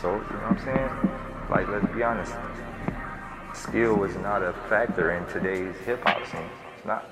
So, you know what I'm saying? Like, let's be honest. Skill is not a factor in today's hip-hop scene. It's not.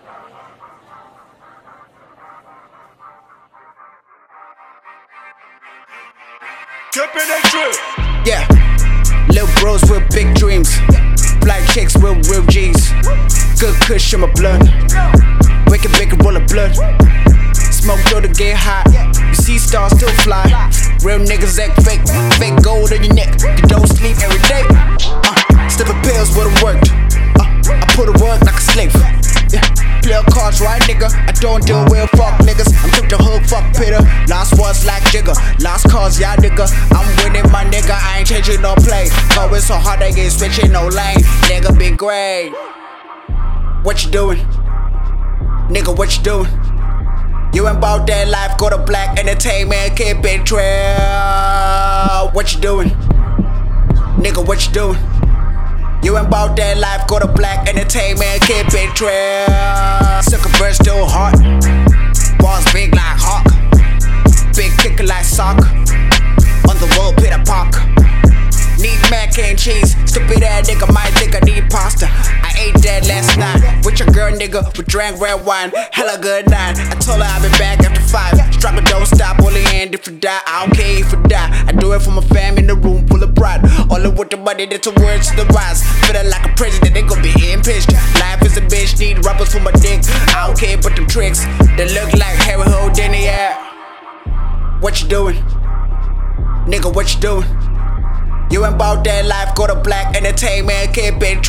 Yeah, little bros with big dreams, black chicks with real G's. Good kush in my blood, wake and bake and roll a blunt. Smoke dough to get hot, you see stars still fly. Real niggas act fake, fake gold on your neck. You don't sleep every day. Slipping pills would've worked. I put a work like a slave. Yeah, play cards right, nigga. I don't deal with fuck niggas. I'm took the hook, fuck Peter. Lost words like Jigger, lost cause, yeah, nigga. I'm winning, my nigga. I ain't changing no play. Going so hard, I ain't switching no lane. Nigga, been great. What you doing? Nigga, what you doing? You ain't bout that life, go to Black Entertainment, keep it trail. What you doing? Nigga, what you doing? You ain't bout that life, go to Black Entertainment, keep it trail. Sucker bird still hard, balls big like Hawk, big kicker like soccer. On the road, pit a park. Need mac and cheese, stupid ass nigga might think I need pasta. I ate that last night with your girl nigga, we drank red wine, hella good night. I told her I'll be back after 5. Struggle don't stop, only end if you die. I don't care if you die, I do it for my fam in the room full of pride. Only with the money that's the words to the rise. Feeling like a president, they gon' be impeached. Life is a bitch, need rappers for my dick. I don't care about them tricks, they look like Harry Houdini, yeah. What you doing? Nigga, what you doing? You ain't bout that life, go to Black Entertainment, keep it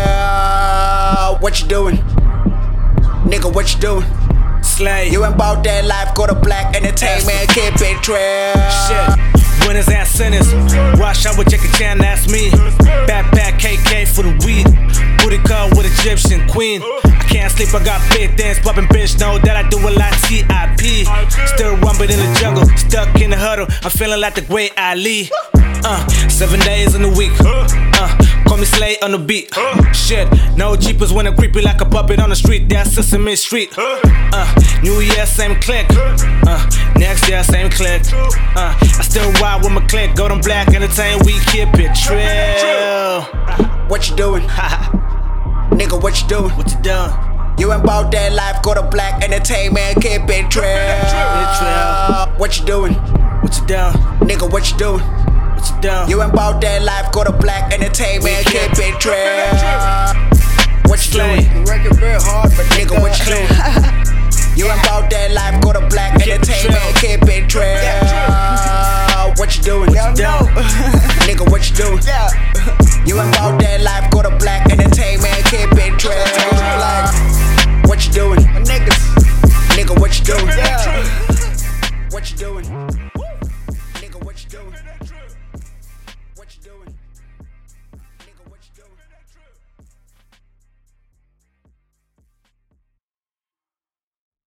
trail. What you doing? Nigga, what you doing? Slay. You ain't bout that life, go to Black Entertainment, keep it trail. Shit, winners and sinners. Rush out with Jackie Chan, that's me. Backpack KK for the weed. Booty call with Egyptian queen. I can't sleep, I got big dance, poppin' bitch. Know that I do a lot TIP. Still rumbling in the jungle, stuck in the huddle. I'm feeling like the great Ali. 7 days in a week. Call me Slay on the beat. Shit, no jeepers when I'm creepy like a puppet on the street. That's Sesame Street. New Year, same click. Next year, same click. I still ride with my click. Golden Black Entertainment, we keep it trill. What you doing? Nigga, what you doing? What you doing? You ain't bout that life, go to Black Entertainment, keep it trail. What you doing? What you doing? Nigga, what you doing? What you doing? You ain't bout that life, go to Black Entertainment, keep it trail. What you doing? Working real hard, but Nigga, what you doing? You ain't bout that life, go to Black Entertainment, keep it trail. What